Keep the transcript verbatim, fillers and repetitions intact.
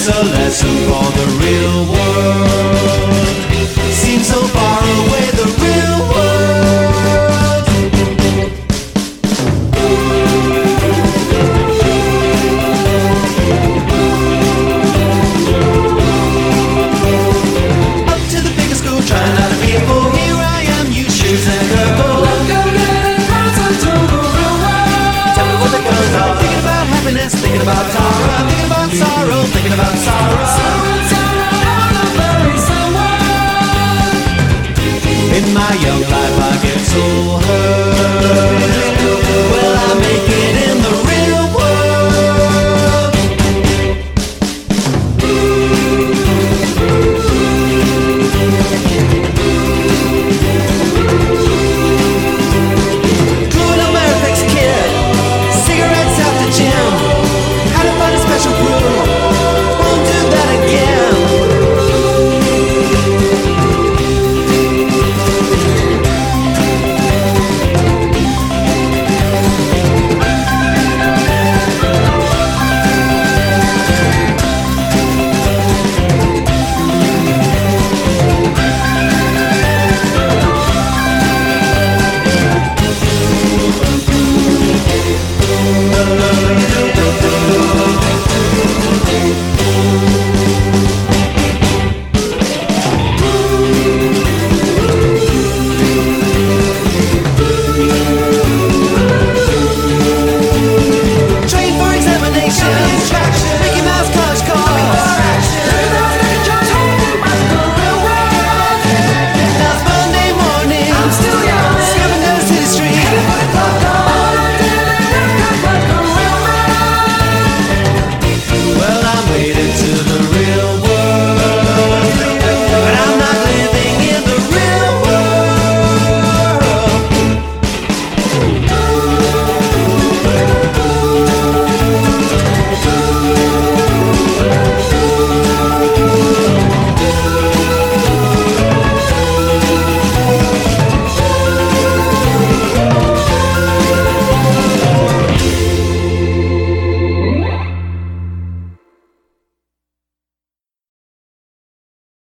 It's a lesson for the real world. Seems so far away, the real world. Up to the biggest school, trying not to be a fool. Here I am, you shoes and purple. Tell me what the girls are. Thinking about happiness, thinking about Tara, thinking about sorrow, thinking about sorrow. In my young life I get so hurt.